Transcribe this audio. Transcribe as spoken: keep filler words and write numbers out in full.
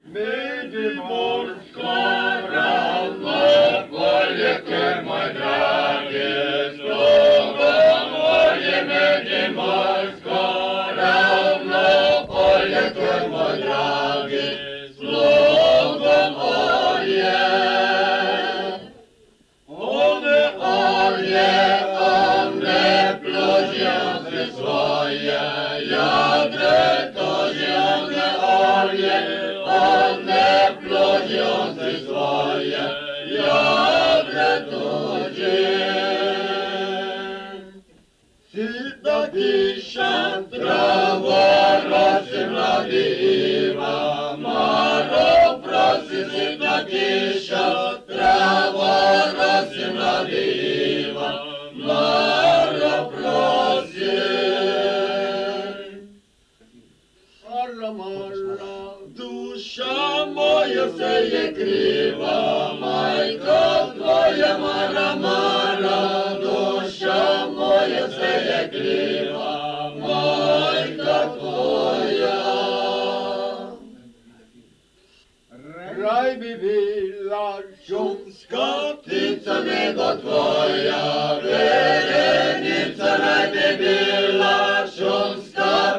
Медиморско равно поле мой драги, слово мое Медиморско равно поле мой драги, слово мое. Оне, оне, оне, плодянцы своє, ядре тоже оне, оне, оне, плодянцы своє, ядре тоже. Сіда піща, трава, роси, младива, маро проси, сіда піща, трава, роси, младива, маро проси. Мара, мара, душа моя сеє крива, майка твоя, мара, мара, душа моя сеє крива, майка твоя. Рай би біла, шумська птиця небо твоя, верениця рай би біла, шумська